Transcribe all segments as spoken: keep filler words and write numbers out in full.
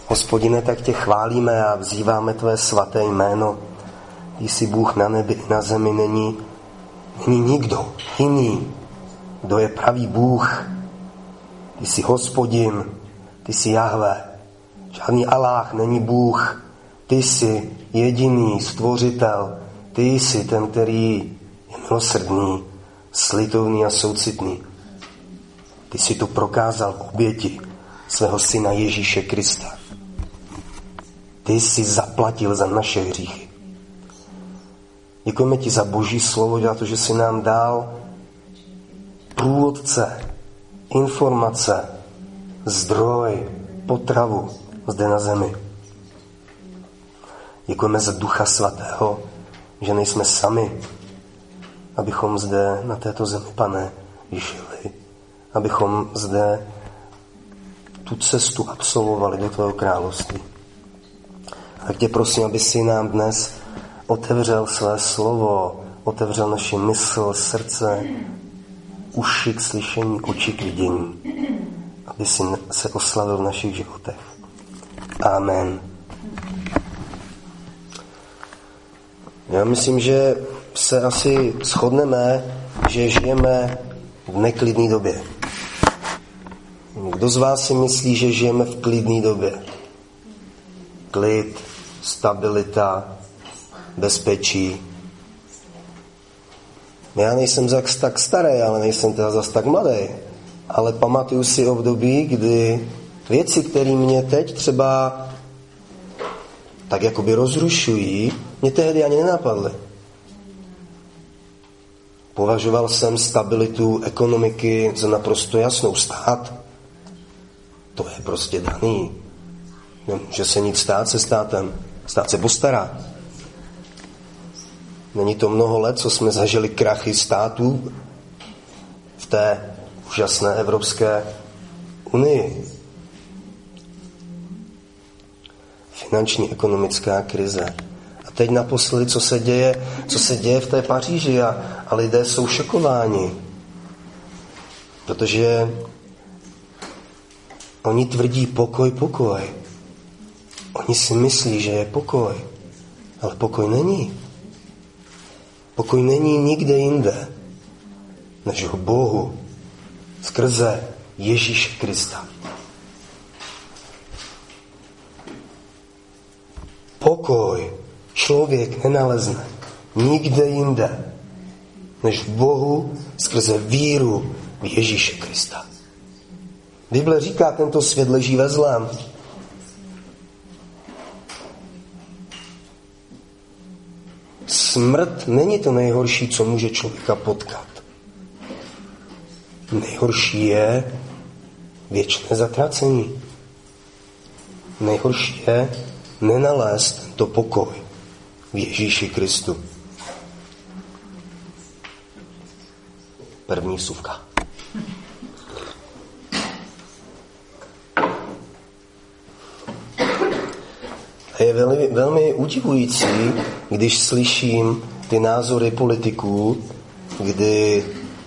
Hospodine, tak tě chválíme a vzýváme tvé svaté jméno. Ty jsi Bůh na nebi i na zemi, není, není nikdo jiný, kdo je pravý Bůh. Ty jsi Hospodin, ty jsi Jahve. Žádný Aláh není Bůh. Ty jsi jediný stvořitel. Ty jsi ten, který je milosrdný, slitovný a soucitný. Ty jsi to prokázal v oběti svého syna Ježíše Krista. Ty jsi zaplatil za naše hříchy. Děkujeme ti za Boží slovo, za to, že jsi nám dal průvodce, informace, zdroj, potravu zde na zemi. Děkujeme za Ducha Svatého, že nejsme sami, abychom zde na této zemi, Pane, žili, abychom zde tu cestu absolvovali do tvého království. Tak tě prosím, aby si nám dnes otevřel své slovo, otevřel naši mysl, srdce, uši k slyšení, oči k vidění, aby si se oslavil v našich životech. Amen. Já myslím, že se asi shodneme, že žijeme v neklidné době. Kdo z vás si myslí, že žijeme v klidné době? Klid, stabilita, bezpečí. Já nejsem zas tak starý, ale nejsem teda zas tak mladý. Ale pamatuju si období, kdy věci, které mě teď třeba tak jakoby rozrušují, mě tehdy ani nenapadly. Považoval jsem stabilitu ekonomiky za naprosto jasnou. Stát, to je prostě daný. Nemůže se nic stát se státem. Stát se postará. Není to mnoho let, co jsme zažili krachy států v té úžasné Evropské unii. Finanční ekonomická krize. A teď naposledy, co se děje, co se děje v té Paříži a, a lidé jsou šokováni. Protože oni tvrdí pokoj, pokoj. Oni si myslí, že je pokoj. Ale pokoj není. Pokoj není nikde jinde, než v Bohu, skrze Ježíše Krista. Pokoj člověk nenalezne nikde jinde, než v Bohu, skrze víru v Ježíše Krista. Bible říká, tento svět leží ve zlém. Smrt není to nejhorší, co může člověka potkat. Nejhorší je věčné zatracení. Nejhorší je nenalézt tento pokoj v Ježíši Kristu. První vsuvka. Je velmi, velmi udivující, když slyším ty názory politiků, kdy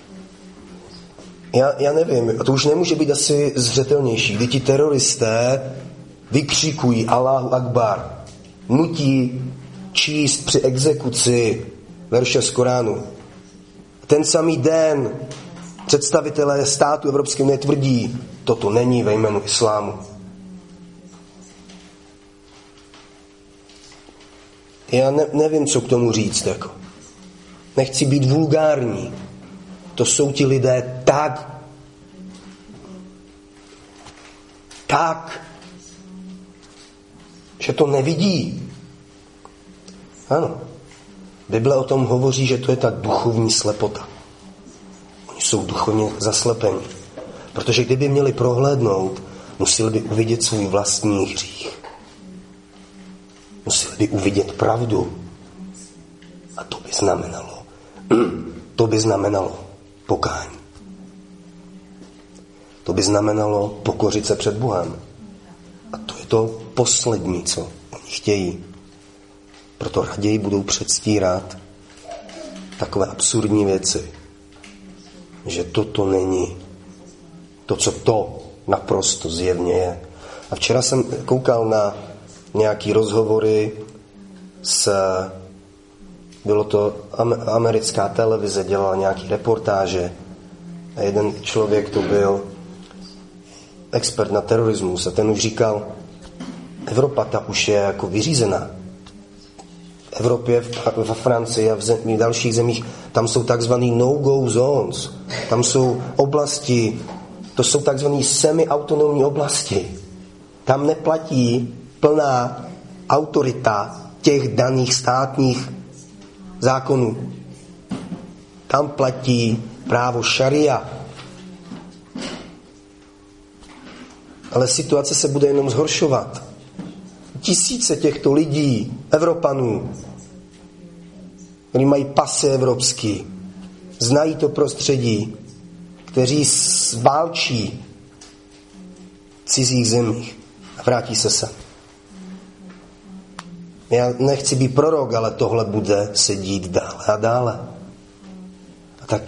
já, já nevím, to už nemůže být asi zřetelnější, kdy ti teroristé vykřikují Allahu Akbar, nutí číst při exekuci verše z Koránu. Ten samý den představitelé státu Evropské unie tvrdí, toto není ve jménu islámu. Já ne, nevím, co k tomu říct. Jako. Nechci být vulgární. To jsou ti lidé tak, tak, že to nevidí. Ano. Bible o tom hovoří, že to je ta duchovní slepota. Oni jsou duchovně zaslepení. Protože kdyby měli prohlédnout, museli by uvidět svůj vlastní hřích. Museli by uvidět pravdu. A to by znamenalo, to by znamenalo pokání. To by znamenalo pokořit se před Bohem. A to je to poslední, co oni chtějí. Proto raději budou předstírat takové absurdní věci, že toto není to, co to naprosto zjevně je. A včera jsem koukal na nějaký rozhovory s... Bylo to americká televize, dělala nějaký reportáže a jeden člověk to byl expert na terorismus a ten už říkal, Evropa ta už je jako vyřízená. V Evropě, ve Francii a v, zem, v dalších zemích, tam jsou takzvaný no-go zones. Tam jsou oblasti, to jsou takzvaný semi-autonomní oblasti. Tam neplatí plná autorita těch daných státních zákonů. Tam platí právo šaria. Ale situace se bude jenom zhoršovat. Tisíce těchto lidí, Evropanů, kteří mají pasy evropský, znají to prostředí, kteří válčí v cizích zemích a vrátí se sem. Já nechci být prorok, ale tohle bude se dít dále a dále. A tak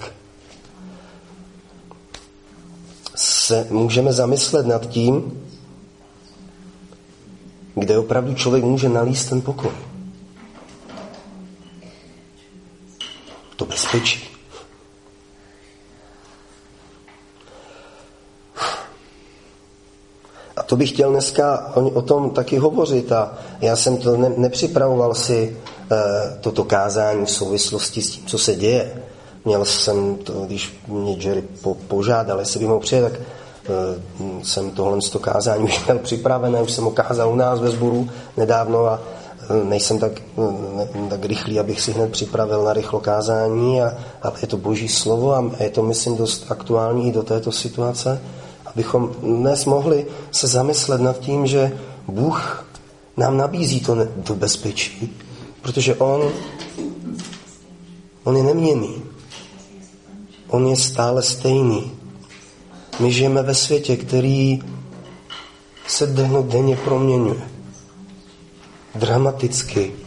se můžeme zamyslet nad tím, kde opravdu člověk může nalíst ten pokoj. To bezpečí. A to bych chtěl dneska o, o tom taky hovořit. A já jsem to ne, nepřipravoval si e, toto kázání v souvislosti s tím, co se děje. Měl jsem to, když mě Jerry po, požádal, jestli by mohl přijet, tak e, jsem tohle z toho kázání už měl připravené, už jsem ho kázal u nás ve sboru nedávno a e, nejsem tak, ne, tak rychlý, abych si hned připravil na rychlo kázání, a, a je to Boží slovo a je to, myslím, dost aktuální i do této situace, abychom dnes mohli se zamyslet nad tím, že Bůh nám nabízí to, ne, to bezpečí, protože On, On je neměnný. On je stále stejný. My žijeme ve světě, který se denně proměňuje. Dramaticky.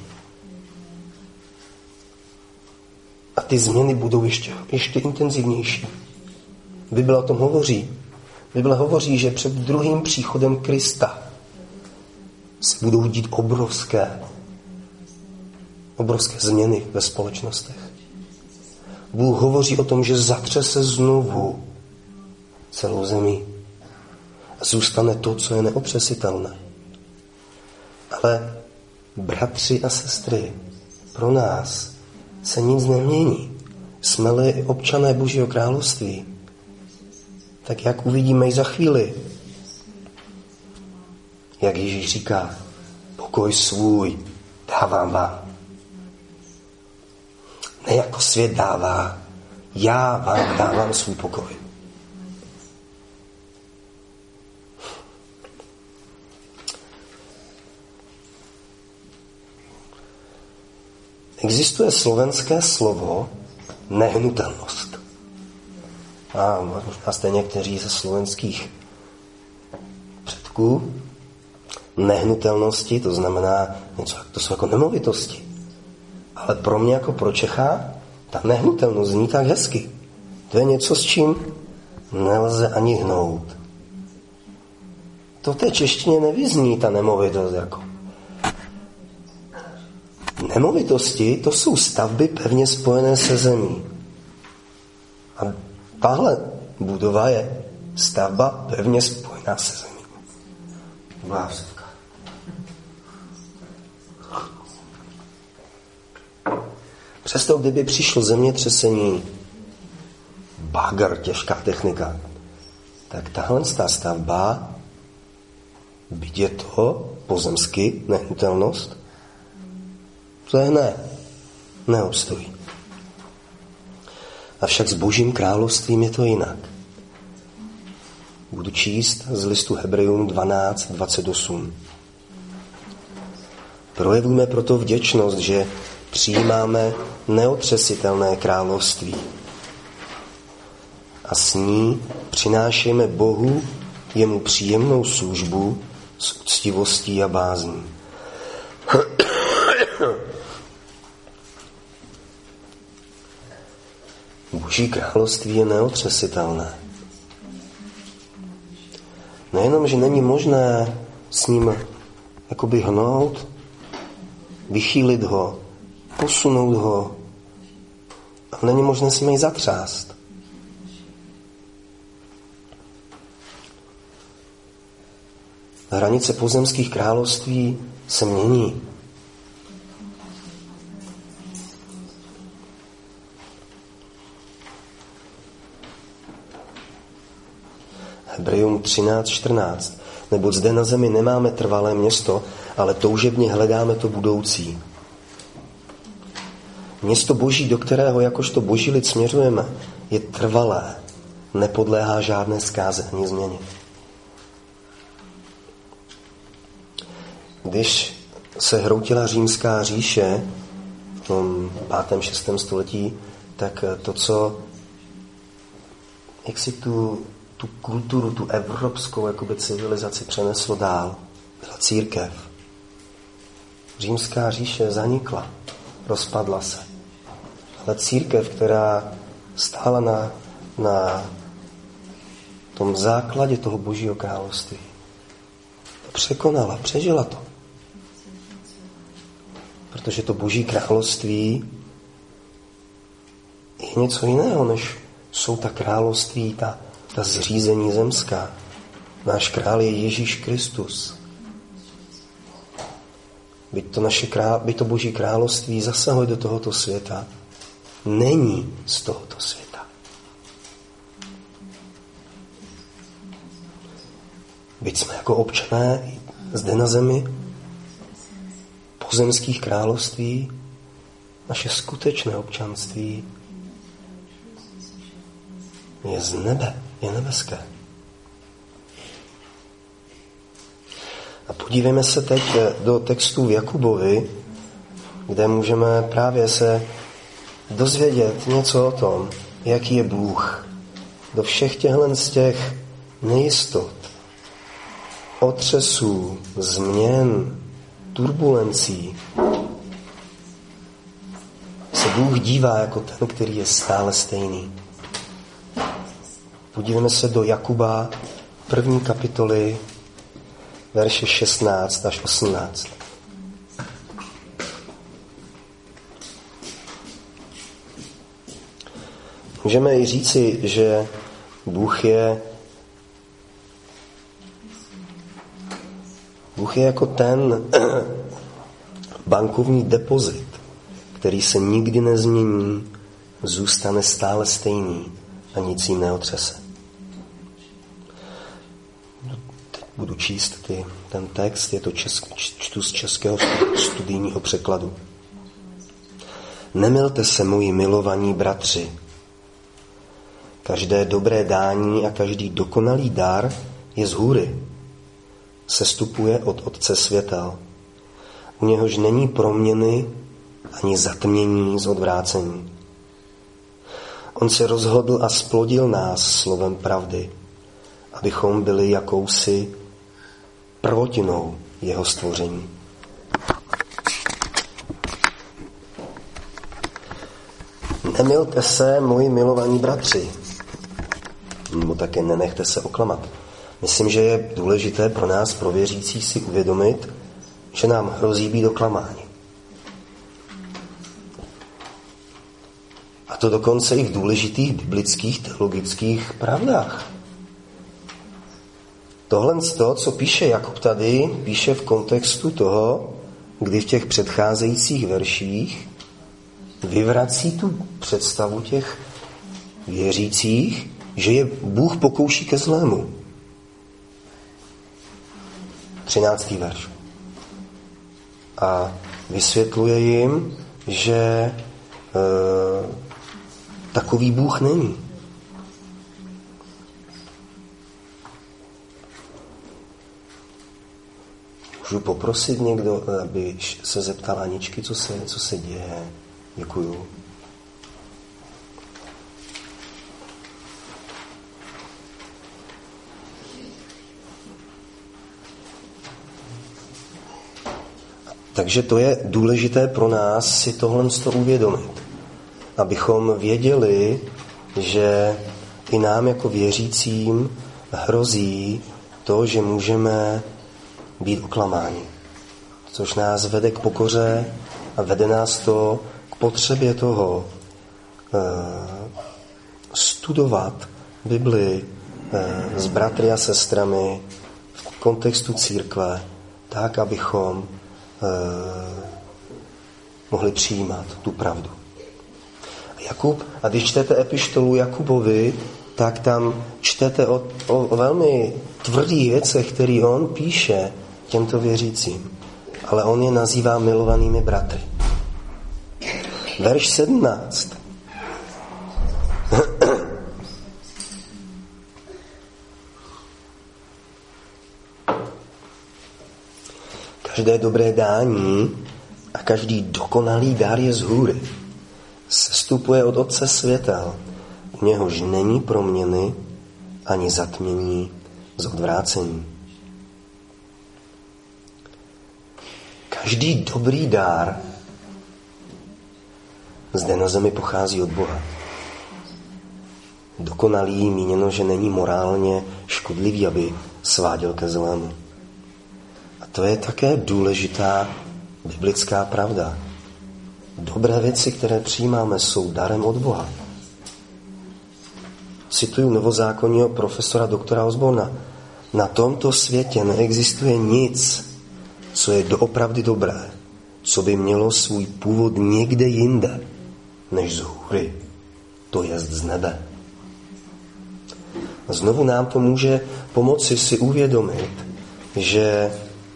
A ty změny budou ještě, ještě intenzivnější. Bible o tom hovoří. Bible hovoří, že před druhým příchodem Krista se budou dít obrovské, obrovské změny ve společnostech. Bůh hovoří o tom, že zatřese znovu celou zemi a zůstane to, co je neotřesitelné. Ale bratři a sestry, pro nás se nic nemění. Jsme-li občané Božího království, tak jak uvidíme i za chvíli, jak Ježíš říká, pokoj svůj dávám vám. Ne jako svět dává, já vám dávám svůj pokoj. Existuje slovenské slovo nehnutelnost. A možná jste někteří ze slovenských předků. Nehnutelnosti, to znamená něco, to jsou jako nemovitosti. Ale pro mě jako pro Čecha ta nehnutelnost zní tak hezky. To je něco, s čím nelze ani hnout. To v té češtině nevyzní ta nemovitost jako. Nemovitosti, to jsou stavby pevně spojené se zemí. A tahle budova je stavba pevně spojená se zemí. Blávsevka. Přesto, kdyby přišlo zemětřesení, bagr, těžká technika, tak tahle stavba, byť je to pozemsky nehnutelnost, to je ne, neobstojí. Avšak s Božím královstvím je to jinak. Budu číst z listu Hebrejům dvanáct dvacet osm. Projevujme proto vděčnost, že přijímáme neotřesitelné království a s ní přinášíme Bohu jemu příjemnou službu s úctivostí a bázní. Boží království je neotřesitelné. Nejenom, že není možné s ním jakoby hnout, vychýlit ho, posunout ho, ale není možné s ním i zatřást. Hranice pozemských království se mění. Hebrejům třináct čtrnáct. Neboť zde na zemi nemáme trvalé město, ale toužebně hledáme to budoucí. Město Boží, do kterého jakožto Boží lid směřujeme, je trvalé, nepodléhá žádné zkáze ani změně. Když se hroutila římská říše v tom pátém, šestém století, tak to, co jak si tu, tu kulturu, tu evropskou jakoby civilizaci přeneslo dál, byla církev. Římská říše zanikla, rozpadla se. Ale církev, která stála na, na tom základě toho Božího království, překonala, přežila to. Protože to Boží království je něco jiného, než jsou ta království, ta, ta zřízení zemská. Náš král je Ježíš Kristus. Byť to, naše král, byť to Boží království zasahuje do tohoto světa, není z tohoto světa. Byť jsme jako občané zde na zemi pozemských království, naše skutečné občanství je z nebe, je nebeské. A podívejme se teď do textu v Jakubovi, kde můžeme právě se dozvědět něco o tom, jaký je Bůh. Do všech těchto z těch nejistot, otřesů, změn, turbulencí se Bůh dívá jako ten, který je stále stejný. Podívejme se do Jakuba, první kapitoly, verše šestnáct až osmnáct. Můžeme i říci, že Bůh je Bůh je jako ten bankovní depozit, který se nikdy nezmění, zůstane stále stejný a nic jim neotřese. Teď budu číst ty, ten text, je to česk, čtu z českého studijního překladu. Nemilte se, moji milovaní bratři. Každé dobré dání a každý dokonalý dar je z hůry. Sestupuje od Otce světel. U něhož není proměny ani zatmění z odvrácení. On se rozhodl a splodil nás slovem pravdy, abychom byli jakousi prvotinou jeho stvoření. Nemilte se, moji milovaní bratři, nebo také nenechte se oklamat. Myslím, že je důležité pro nás, pro věřící, si uvědomit, že nám hrozí být oklamáni. A to dokonce i v důležitých biblických teologických pravdách. Tohle z toho, co píše Jakub tady, píše v kontextu toho, kdy v těch předcházejících verších vyvrací tu představu těch věřících, že je Bůh pokouší ke zlému. třináctý verš. A vysvětluje jim, že e, takový Bůh není. Můžu poprosit někdo, aby se zeptal Aničky, co se, co se děje? Děkuju. Takže to je důležité pro nás si tohle uvědomit. Abychom věděli, že i nám jako věřícím hrozí to, že můžeme být oklamáni. Což nás vede k pokoře a vede nás to k potřebě toho uh, studovat Bibli uh, s bratry a sestrami v kontextu církve, tak, abychom uh, mohli přijímat tu pravdu. Jakub, a když čtete epištolu Jakubovi, tak tam čtete o, o, o velmi tvrdých věcech, které on píše těmto věřícím. Ale on je nazývá milovanými bratry. Verš sedmnáct. Každé dobré dání a každý dokonalý dár je z hůry. Sestupuje od Otce světel, u něhož není proměny ani zatmění z odvrácení. Každý dobrý dár zde na zemi pochází od Boha. Dokonalý míněno, že není morálně škodlivý, aby sváděl ke zlému. A to je také důležitá biblická pravda. Dobré věci, které přijímáme, jsou darem od Boha. Cituju novozákonního profesora doktora Osborna. Na tomto světě neexistuje nic, co je doopravdy dobré, co by mělo svůj původ někde jinde, než z hůry, to jest z nebe. A znovu nám to může pomoci si uvědomit, že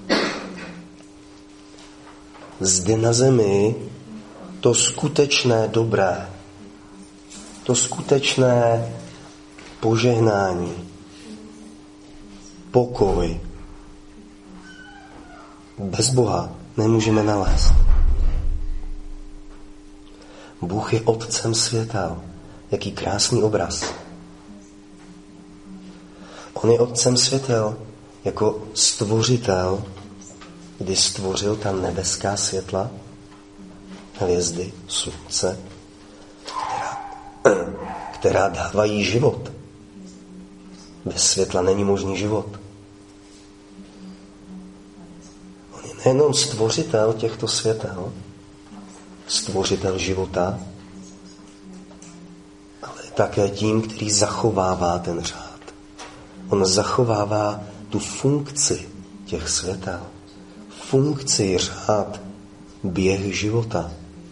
zde na zemi to skutečné dobré, to skutečné požehnání, pokoj, bez Boha nemůžeme nalézt. Bůh je Otcem světel. Jaký krásný obraz. On je Otcem světel jako stvořitel, kdy stvořil ta nebeská světla, hvězdy, slunce, která, která dávají život. Bez světla není možný život. On je nejenom stvořitel těchto světel, stvořitel života, ale také tím, který zachovává ten řád. On zachovává tu funkci těch světel. Funkci, řád, běh života.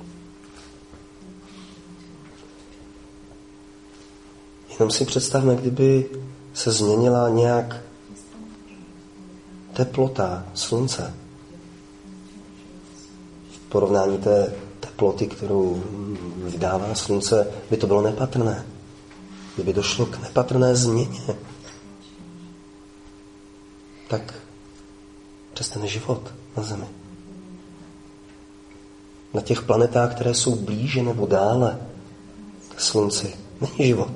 Jenom si představme, kdyby se změnila nějak teplota slunce. V porovnání té teploty, kterou vydává slunce, by to bylo nepatrné. Kdyby došlo k nepatrné změně, tak přestane život na Zemi. Na těch planetách, které jsou blíže nebo dále k slunci, není život.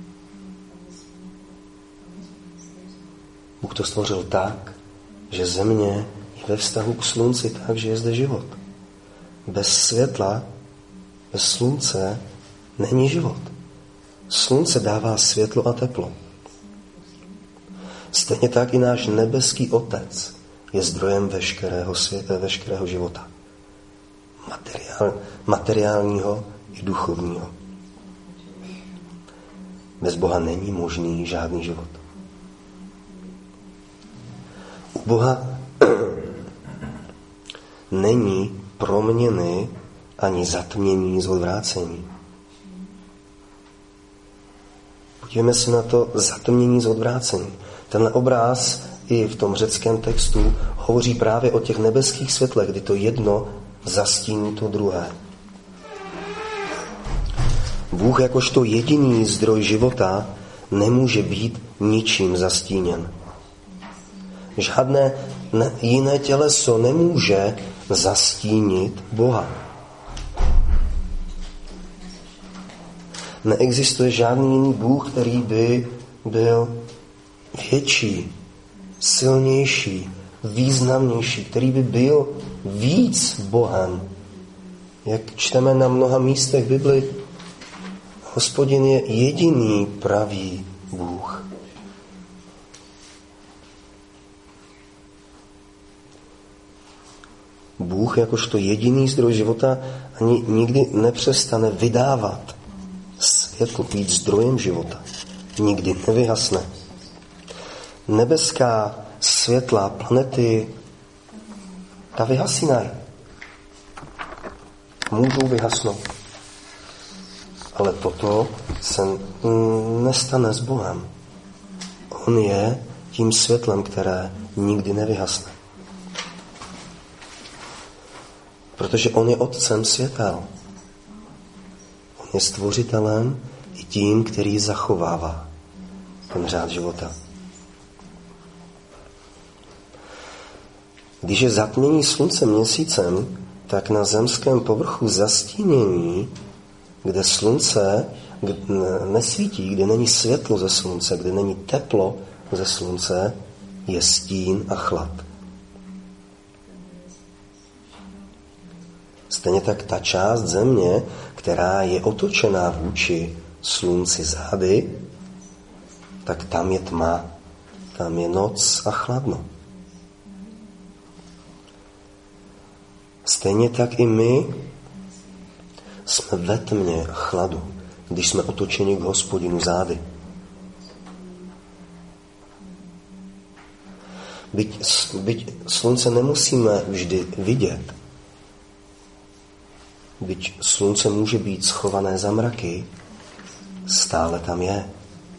Bůh to stvořil tak, že Země je ve vztahu k slunci tak, že je zde život. Bez světla, bez slunce není život. Slunce dává světlo a teplo. Stejně tak i náš nebeský Otec je zdrojem veškerého světa, veškerého života. Materiál, materiálního i duchovního. Bez Boha není možný žádný život. U Boha není proměny ani zatmění z odvrácení. Podívejme se na to zatmění z odvrácení. Tenhle obráz i v tom řeckém textu hovoří právě o těch nebeských světlech, kdy to jedno zastíní to druhé. Bůh jakožto jediný zdroj života nemůže být ničím zastíněn. Žádné jiné těleso nemůže zastínit Boha. Neexistuje žádný jiný Bůh, který by byl větší, silnější, významnější, který by byl víc Bohem. Jak čteme na mnoha místech v Bibli, Hospodin je jediný pravý Bůh. Bůh jakožto jediný zdroj života ani nikdy nepřestane vydávat světlo, být zdrojem života. Nikdy nevyhasne. Nebeská světla, planety, ta vyhasínají. Můžou vyhasnout. Ale toto se nestane s Bohem. On je tím světlem, které nikdy nevyhasne. Protože on je otcem světel. On je stvořitelem i tím, který zachovává ten řád života. Když je zatmění slunce měsícem, tak na zemském povrchu zastínění, kde slunce nesvítí, kde není světlo ze slunce, kde není teplo ze slunce, je stín a chlad. Stejně tak ta část země, která je otočená vůči slunci zády, tak tam je tma, tam je noc a chladno. Stejně tak i my jsme ve tmě a chladu, když jsme otočeni k Hospodinu zády. Byť, byť slunce nemusíme vždy vidět, byť slunce může být schované za mraky, stále tam je.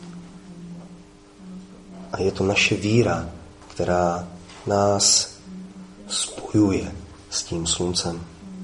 A je to naše víra, která nás spojuje s tím sluncem.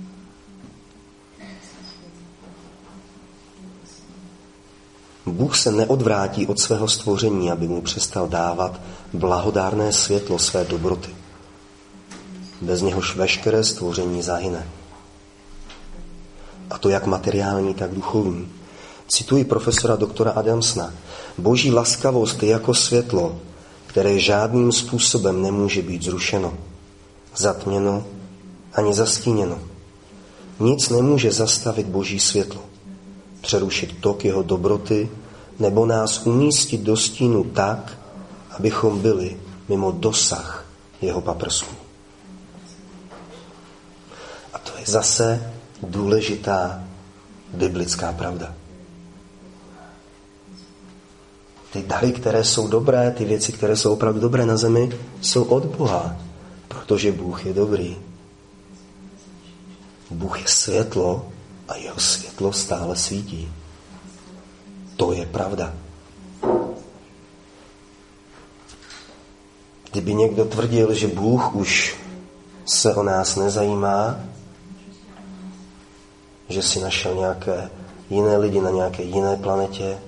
Bůh se neodvrátí od svého stvoření, aby mu přestal dávat blahodárné světlo své dobroty. Bez něhož veškeré stvoření zahyne. A to jak materiální, tak duchovní. Cituji profesora doktora Adamsna. Boží laskavost je jako světlo, které žádným způsobem nemůže být zrušeno, zatměno ani zastíněno. Nic nemůže zastavit Boží světlo, přerušit tok jeho dobroty nebo nás umístit do stínu tak, abychom byli mimo dosah jeho paprsků. A to je zase důležitá biblická pravda. Ty dary, které jsou dobré, ty věci, které jsou opravdu dobré na zemi, jsou od Boha, protože Bůh je dobrý. Bůh je světlo a jeho světlo stále svítí. To je pravda. Kdyby někdo tvrdil, že Bůh už se o nás nezajímá, že si našel nějaké jiné lidi na nějaké jiné planetě,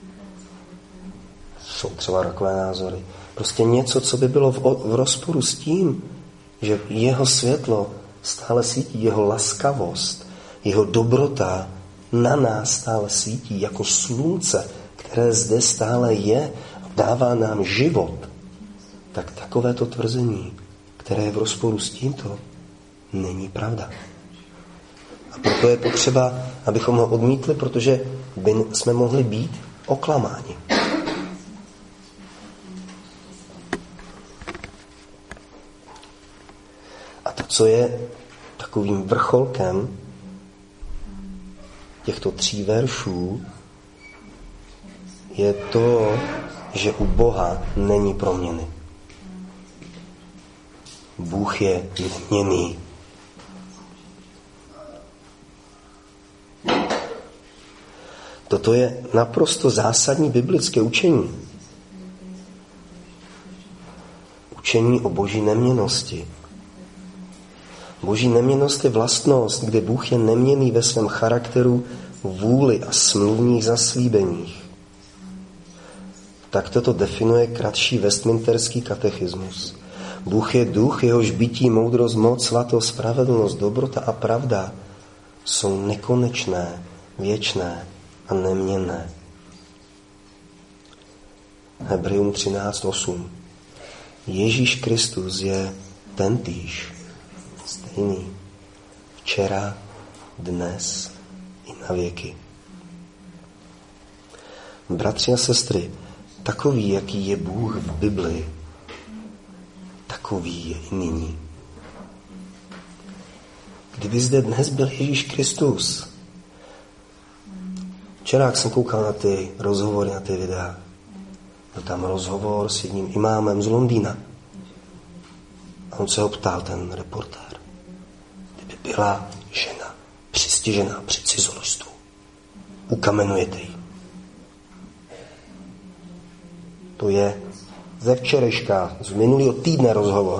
jsou třeba takové názory. Prostě něco, co by bylo v, v rozporu s tím, že jeho světlo stále svítí, jeho laskavost, jeho dobrota na nás stále svítí jako slunce, které zde stále je a dává nám život, tak takovéto tvrzení, které je v rozporu s tímto, není pravda. A proto je potřeba, abychom ho odmítli, protože by jsme mohli být oklamáni. A to, co je takovým vrcholkem těchto tří veršů, je to, že u Boha není proměny. Bůh je neměnný. Toto je naprosto zásadní biblické učení. Učení o Boží neměnnosti. Boží neměnnost je vlastnost, kde Bůh je neměnný ve svém charakteru, vůli a smluvních zaslíbeních. Tak toto definuje kratší Westminsterský katechismus. Bůh je duch, jehož bytí, moudrost, moc, svatost, spravedlnost, dobrota a pravda jsou nekonečné, věčné a neměnné. Hebrejům třináct osm. Ježíš Kristus je tentýž, stejný, včera, dnes i na věky. Bratři a sestry, takový, jaký je Bůh v Biblii, takový je i nyní. kdyby zde dnes byl Ježíš Kristus. Včera, jak jsem koukal na ty rozhovory, na ty videa, byl tam rozhovor s jedním imámem z Londýna. A on se ho ptal, ten reportér, kdyby byla žena přistižená při cizoložstvu, ukamenujete ji. To je ze včerejška, z minulého týdne rozhovor.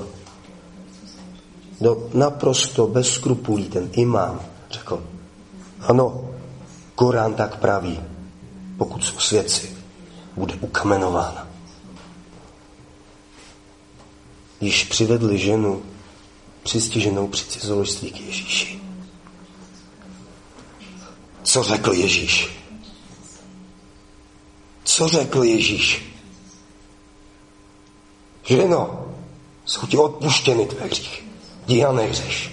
Do naprosto bez skrupulí ten imám řekl, ano, Korán tak praví, pokud jsou svědci, bude ukamenována. Již přivedli ženu přistiženou při cizoložství k Ježíši. Co řekl Ježíš? Co řekl Ježíš? Ženo, jsou ti odpuštěny tvé hříchy. Jdi a nehřeš.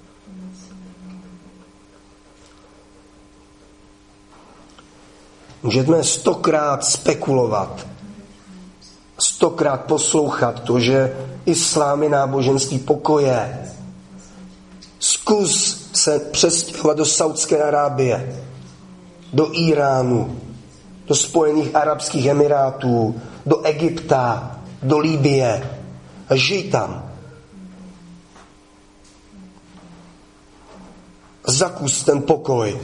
Můžeme stokrát spekulovat, stokrát poslouchat to, že islám je náboženství pokoje. Zkus se přestěhovat do Saudské Arábie, do Iránu, do Spojených arabských emirátů, do Egypta, do Libye a žij tam. Zakus ten pokoj.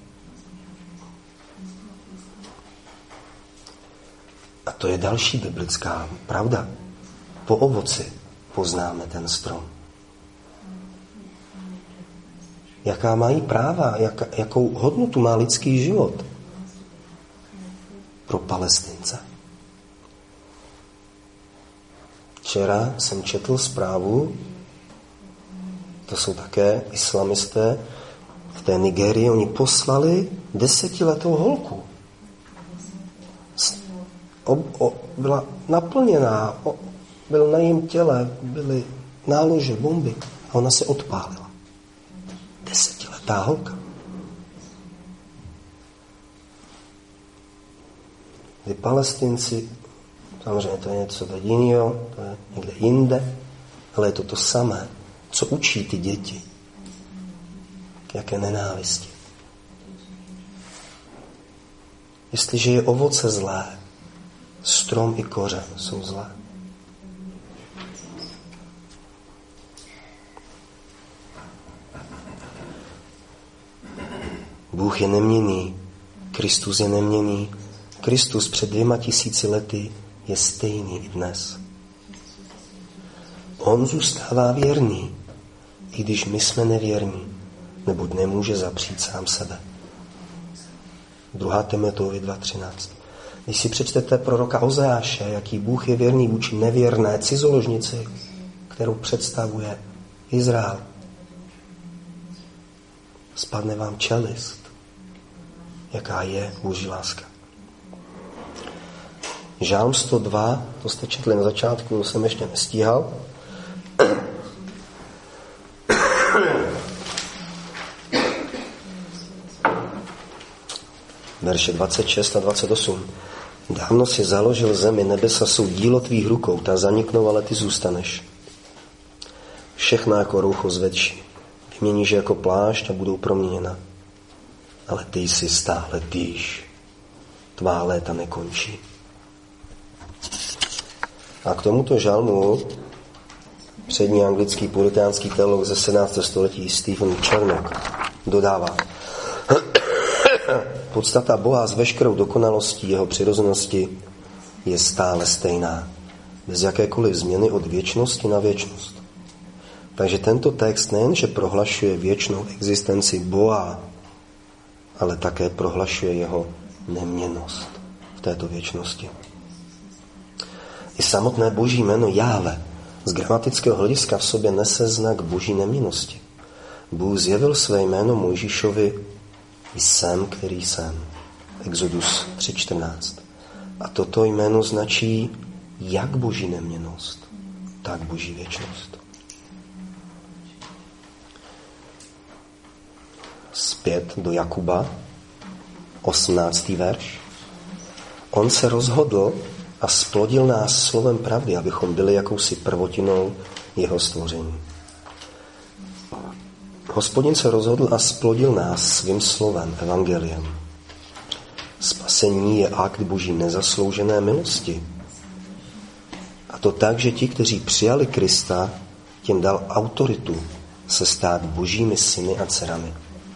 A to je další biblická pravda. Po ovoci poznáme ten strom. Jaká mají práva, jak, jakou hodnotu má lidský život pro Palestince. Včera jsem četl zprávu, to jsou také islamisté v té Nigerii, oni poslali desetiletou holku. O, o, byla naplněná, o, byl na jejím těle, byly nálože, bomby a ona se odpálila. Desetiletá holka. Kdy Palestinci, samozřejmě to je něco jiného, to je někde jinde, ale je to to samé, co učí ty děti. Jaké nenávisti. Jestliže je ovoce zlé, strom i kořen jsou zlé. Bůh je neměnný, Kristus je neměnný. Kristus před dvěma tisíci lety je stejný i dnes. On zůstává věrný, i když my jsme nevěrní, neboť nemůže zapřít sám sebe. druhá Timoteovi dva třináct. Když si přečtete proroka Ozeáše, jaký Bůh je věrný vůči nevěrné cizoložnici, kterou představuje Izrael, spadne vám čelist, jaká je Boží láska. Žálm sto dva, to jste četli na začátku, to jsem ještě nestíhal. Verše dvacet šest a dvacet osm. Dávno si založil zemi, nebesa jsou dílo tvých rukou, ta zaniknou, ale ty zůstaneš. Všechna jako roucho zvedší. Vyměníš jako plášť a budou proměněna. Ale ty jsi stále týž. Tvá léta nekončí. A k tomuto žalmu přední anglický puritánský teolog ze sedmnáctého století Stephen Charnock dodává: podstata Boha s veškerou dokonalostí jeho přirozenosti je stále stejná, bez jakékoliv změny od věčnosti na věčnost. Takže tento text nejenže prohlašuje věčnou existenci Boha, ale také prohlašuje jeho neměnnost v této věčnosti. I samotné Boží jméno Jáve z gramatického hlediska v sobě nese znak Boží neměnnosti. Bůh zjevil své jméno Mojžíšovi: jsem, který jsem. Exodus tři čtrnáct. A toto jméno značí jak Boží neměnnost, tak Boží věčnost. Zpět do Jakuba, osmnáctý verš. On se rozhodl a splodil nás slovem pravdy, abychom byli jakousi prvotinou jeho stvoření. Hospodin se rozhodl a splodil nás svým slovem, evangeliem. Spasení je akt Boží nezasloužené milosti. A to tak, že ti, kteří přijali Krista, těm dal autoritu se stát božími syny a dcerami.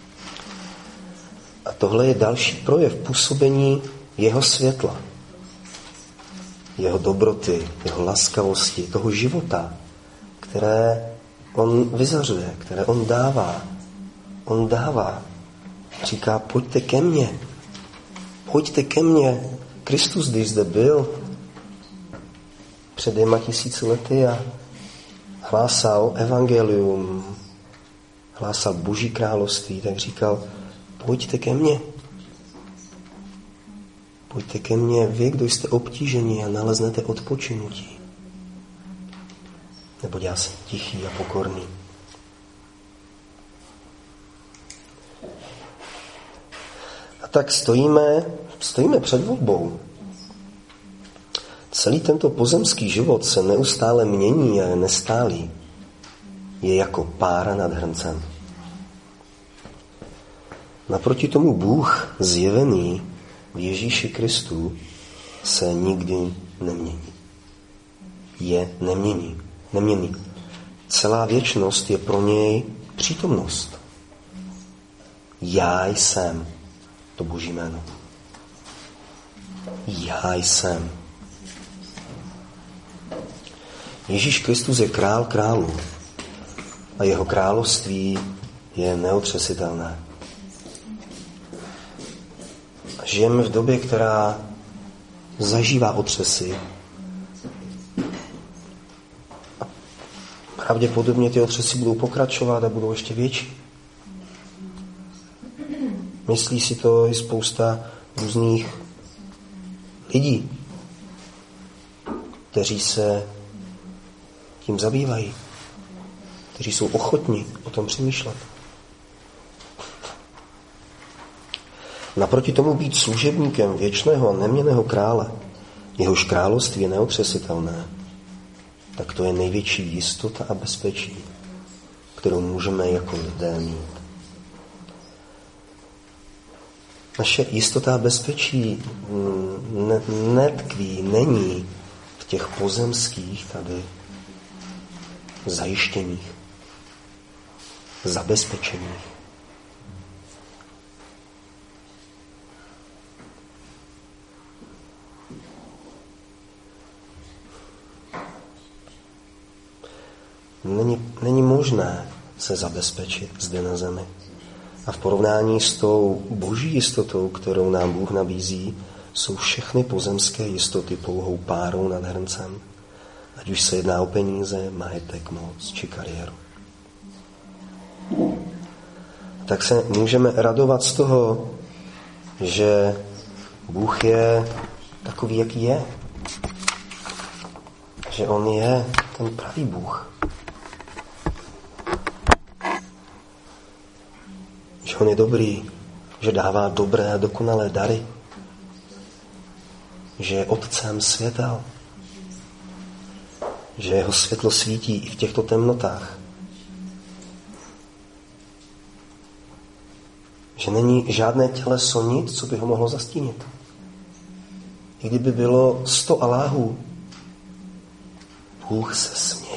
A tohle je další projev působení jeho světla, jeho dobroty, jeho laskavosti, toho života, které on vyzařuje, které on dává. On dává. Říká, pojďte ke mně. Pojďte ke mně. Kristus, když zde byl před dvěma tisíci lety a hlásal evangelium, hlásal Boží království, tak říkal, pojďte ke mně. Pojďte ke mně vy, kdo jste obtíženi a naleznete odpočinutí. Neboť já jsem tichý a pokorný. A tak stojíme, stojíme před volbou. Celý tento pozemský život se neustále mění a je nestálý. Je jako pára nad hrncem. Naproti tomu Bůh zjevený v Ježíši Kristu se nikdy nemění. Je nemění. Neměný. Celá věčnost je pro něj přítomnost. Já jsem to Boží jméno. Já jsem. Ježíš Kristus je král králů a jeho království je neotřesitelné. Žijeme v době, která zažívá otřesy. A pravděpodobně ty otřesy budou pokračovat a budou ještě větší. Myslí si to i spousta různých lidí, kteří se tím zabývají, kteří jsou ochotní o tom přemýšlet. Naproti tomu být služebníkem věčného a neměnného krále, jehož království je neotřesitelné, tak to je největší jistota a bezpečí, kterou můžeme jako lidé mít. Naše jistota a bezpečí netkví, není v těch pozemských tady zajištěních, zabezpečeních. Není, není možné se zabezpečit zde na zemi. A v porovnání s tou boží jistotou, kterou nám Bůh nabízí, jsou všechny pozemské jistoty pouhou párou nad hrncem. Ať už se jedná o peníze, majetek, moc či kariéru. Tak se můžeme radovat z toho, že Bůh je takový, jaký je. Že on je ten pravý Bůh. Že on je dobrý, že dává dobré a dokonalé dary. Že je otcem světel. Že jeho světlo svítí i v těchto temnotách. Že není žádné těleso, nic, co by ho mohlo zastínit. I kdyby bylo sto aláhů, Bůh se směje.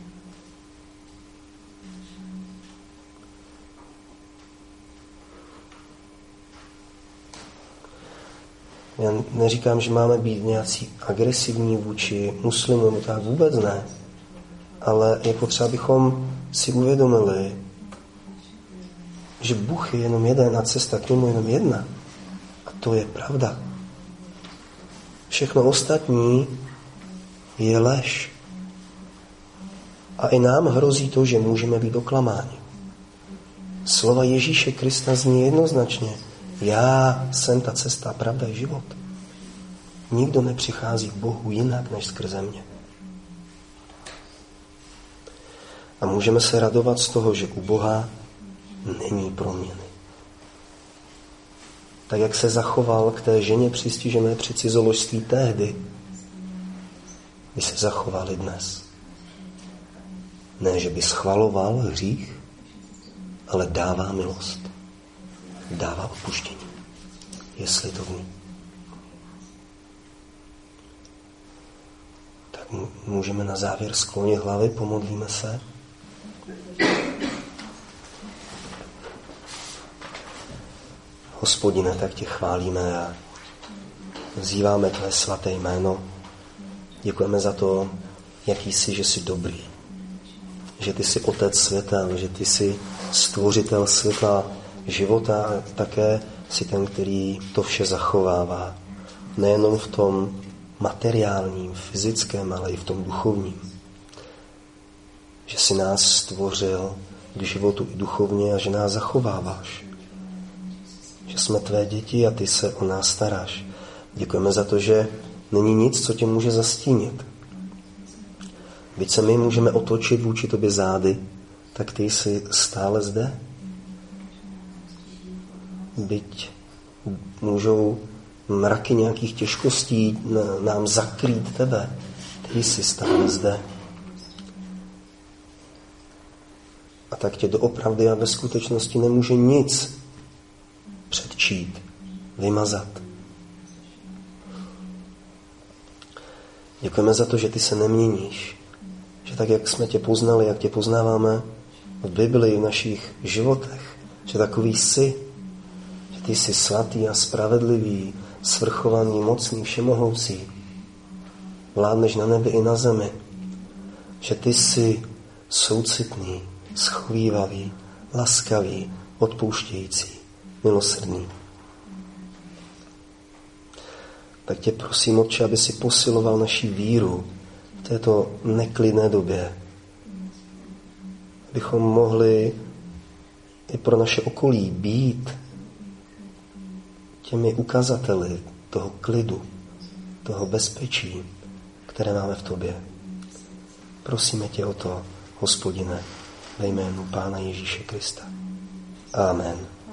Já neříkám, že máme být nějací agresivní vůči muslimům, tak vůbec ne. Ale je potřeba, abychom si uvědomili, že Bůh je jenom jeden a cesta k němu jenom jedna. A to je pravda. Všechno ostatní je lež. A i nám hrozí to, že můžeme být oklamáni. Slova Ježíše Krista zní jednoznačně. Já jsem ta cesta, pravda i život. Nikdo nepřichází k Bohu jinak, než skrze mě. A můžeme se radovat z toho, že u Boha není proměny. Tak, jak se zachoval k té ženě přistižené při cizoložství tehdy, by se zachoval i dnes. Ne, že by schvaloval hřích, ale dává milost. Dává odpuštění. Jestli to ví. Tak můžeme na závěr sklonit hlavy, pomodlíme se. Hospodine, tak tě chválíme a vzýváme tvé svaté jméno. Děkujeme za to, jaký jsi, že jsi dobrý. Že ty jsi otec světa, že ty jsi stvořitel světla života a také jsi ten, který to vše zachovává. Nejenom v tom materiálním, fyzickém, ale i v tom duchovním. Že jsi nás stvořil k životu i duchovně a že nás zachováváš. Že jsme tvé děti a ty se o nás staráš. Děkujeme za to, že není nic, co tě může zastínit. Byť se my můžeme otočit vůči tobě zády, tak ty jsi stále zde. Byť můžou mraky nějakých těžkostí nám zakrýt tebe, ty jsi stále zde. A tak tě doopravdy a ve skutečnosti nemůže nic předčít, vymazat. Děkujeme za to, že ty se neměníš. Že tak, jak jsme tě poznali, jak tě poznáváme v Bibli, v našich životech, že takový jsi, že ty jsi svatý a spravedlivý, svrchovaný, mocný, všemohoucí. Vládneš na nebi i na zemi. Že ty jsi soucitný, schovívavý, laskavý, odpouštějící, milosrdný. Tak tě prosím, Otče, aby si posiloval naši víru v této neklidné době. Abychom mohli i pro naše okolí být těmi ukazateli toho klidu, toho bezpečí, které máme v tobě. Prosíme tě o to, Hospodine, ve jménu Pána Ježíše Krista. Amen.